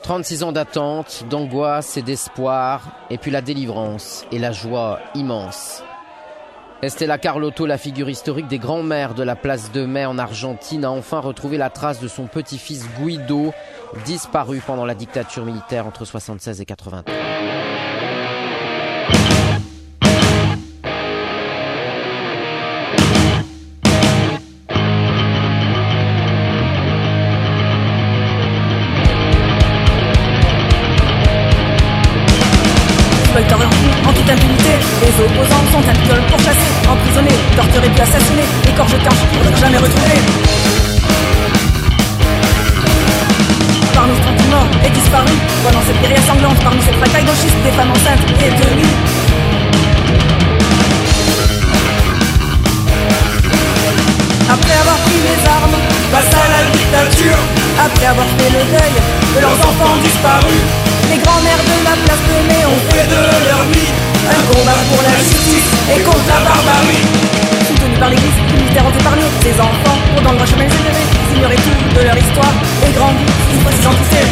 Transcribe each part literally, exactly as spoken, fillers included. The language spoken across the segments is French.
trente-six ans d'attente, d'angoisse et d'espoir, et puis la délivrance et la joie immense. Estela Carlotto, la figure historique des grands-mères de la place de Mai en Argentine, a enfin retrouvé la trace de son petit-fils Guido, disparu pendant la dictature militaire entre soixante-seize et quatre-vingt-un. En toute impunité, les opposants sont un viol pourchassés, emprisonnés, torturés puis assassinés, égorgés pour jamais retrouvés. Parmi nous trente morts et disparus, pendant cette guérilla sanglante, parmi cette bataille gauchiste, des femmes enceintes et de nuit. Après avoir pris les armes, face à la dictature, après avoir fait le deuil de leurs enfants disparus, les grands-mères de la place de Mai ont fait de leur vie un combat pour la justice et contre la barbarie. Soutenus par l'église, les militaires ont épargné ces enfants pour dans le droit chemin élevés, ils ignoraient tout de leur histoire et grandis, il faut s'identifier.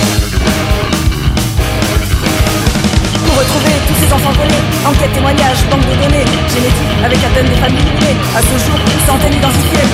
Pour retrouver tous ces enfants volés, enquête, témoignages, banque de données, génétique avec A D N des familles livrées, à ce jour, une centaine identifiées.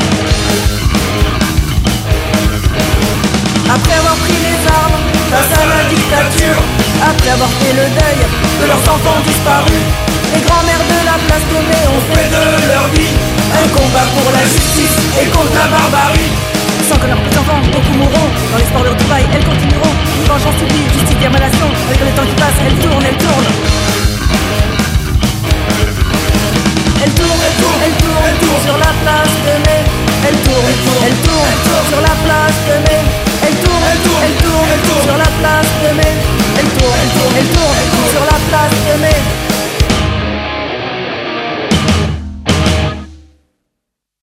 Après avoir pris les armes face à la dictature, après avoir fait le deuil de leurs enfants disparus, les grands-mères de la place de Mai ont fait de leur vie un combat pour la justice et contre la barbarie. Sans que leurs petits-enfants, beaucoup mourront dans l'espoir de retrouvailles, elles continueront. Une vengeance subie, justice, émanation, avec le temps qui passe, elles tournent, elles tournent. Elle tourne, elle tourne, elle tourne, elle tourne sur la place de Mai. Elle tourne, elle tourne, elle tourne sur la place de Mai. Elle tourne, elle tourne, elle tourne, elle tourne sur la